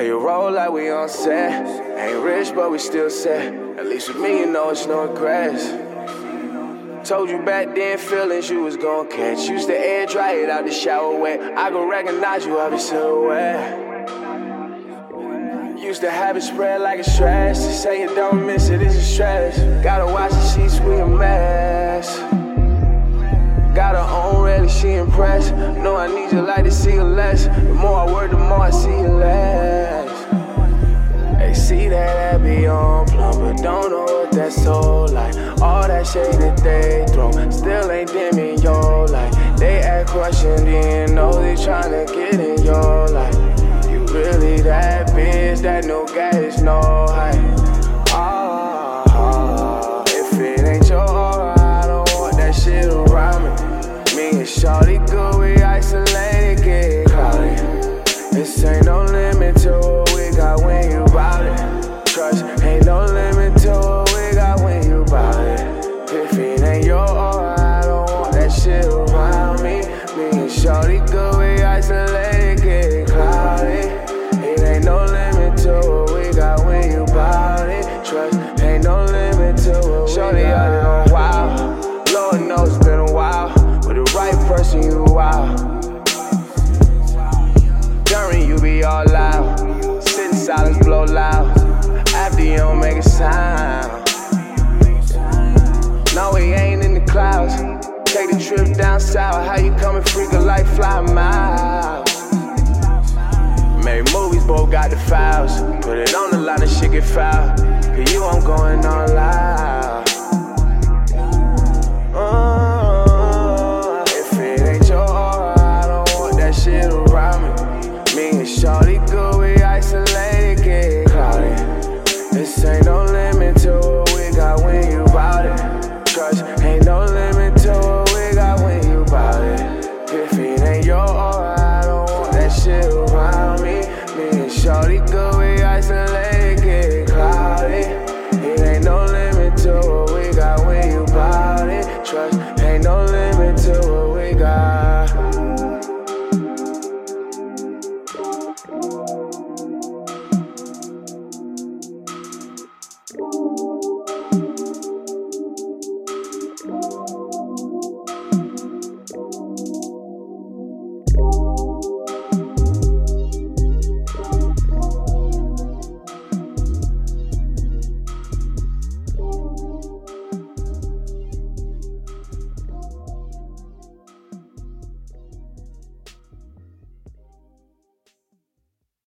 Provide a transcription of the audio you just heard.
Play a role like we on set. Ain't rich, but we still set. At least with me, you know it's no regrets. Told you back then, feelings you was gon' catch. Used to air dry it out the shower wet. I gon' recognize you every silhouette. Used to have it spread like a stress. Say you don't miss it, it's a stress. Gotta watch the sheets, we a mess. Got her own rally, she impressed. No, I need you like to see you less. The more I work, the more I see you less. They see that I be on plumb, but don't know what that's so like. All that shade that they throw still ain't dim in your light. They act crushing, then know they tryna get in your life. You really that bitch, that no gas, no hype. If it ain't your aura, I don't want that shit around me. Me and shawty good, we isolated, get cloudy. This ain't no limit to what we got when you bout it. Trust, ain't no limit to what we got when you bout it. If it ain't your aura, I don't want that shit around me. Me and shawty good, we isolated, get cloudy. It ain't no limit to what we got when you bout it. Trust, ain't no limit to what we got. Shawty out there on wild. Lord knows it's been a while. With the right person, you wild. During you be all loud. Sit in silence, blow loud. After you don't make a sound. No, we ain't in the clouds. Take the trip down south. How you coming freaking like fly miles? Made movies, both got the files. Put it on the line and shit get foul. For you, I'm going all loud. If it ain't your aura, I don't want that shit around me. Me and shawty good, we isolated, get cloudy. This ain't no limit to what we got when you bout it. Trust, ain't no limit to what we got when you bout it. If it ain't your aura, I don't want that shit around me. Me and shawty good, we isolated.